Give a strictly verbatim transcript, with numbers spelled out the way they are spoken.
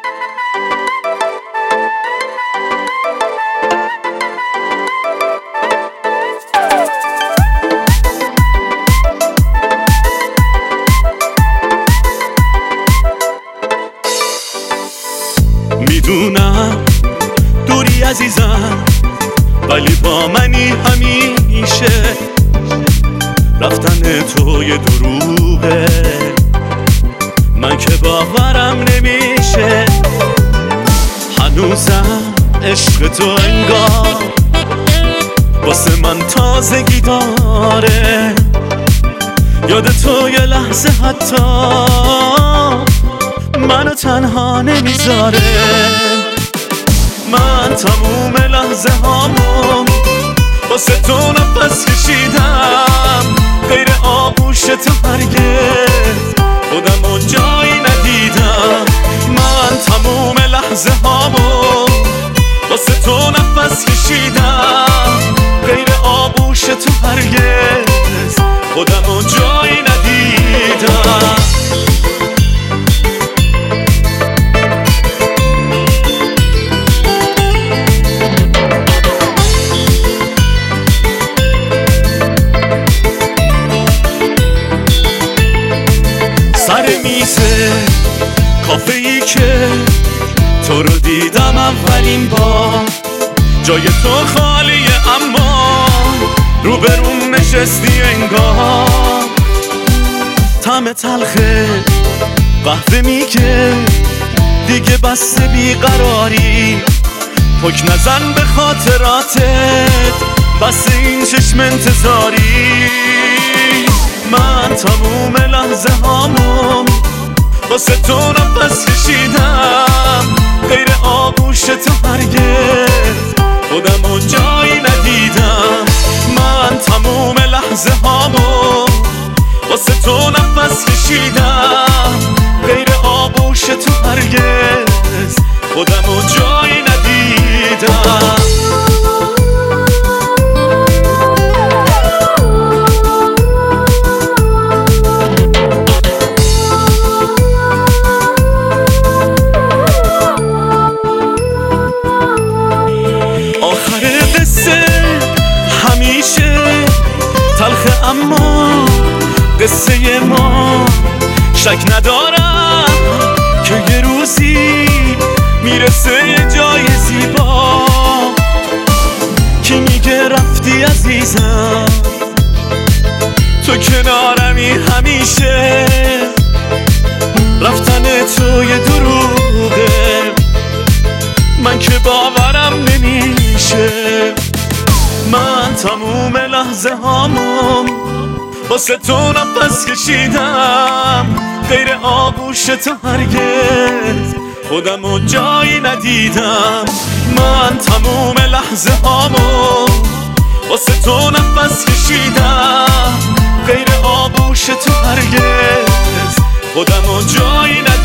میدونم دوری عزیزم، ولی با منی همیشه. رفتن تو یه دروغه، من که باورم نمیشه. هنوزم عشق تو انگار واسه من تازگی داره. یاد تو یه لحظه حتی منو تنها نمیذاره. من تموم لحظه هامون واسه تو نفس کشیدم، غیر آغوش تو هرگز خودم و جایی ندیدم. من تموم لحظه هامون واسه تو نفس کشیدم، غیر آغوش تو هرگز خودم و جایی ندیدم. سر میزه کافه ای که تو رو دیدم اولین بار، جای تو خالیه اما روبروم نشستی انگار. طعم تلخه قهوه میگه دیگه بس بیقراری، پک نزن به خاطراتت بس این چشم انتظاری. من تموم لحظه هامون واسه تو نفس کشیدم، غیر آغوش تو هرگز خودم و جایی ندیدم. من تموم لحظه هامون واسه تو نفس کشیدم، غیر آغوش تو هرگز خودم و جایی ندیدم. همیشه تلخه اما قصه ما، شک ندارم که یه روزی میرسه یه جای زیبا. کی میگه رفتی عزیزم، تو کنارمی همیشه. رفتن تو یه دروغه، من که باورم نمیشه. من تموم لحظه هامون واسه تو نفس کشیدم، غیر آغوش تو هرگز خودم و جایی ندیدم. من تموم لحظه هامون واسه تو نفس کشیدم، غیر آغوش تو هرگز خودم و جایی ندیدم.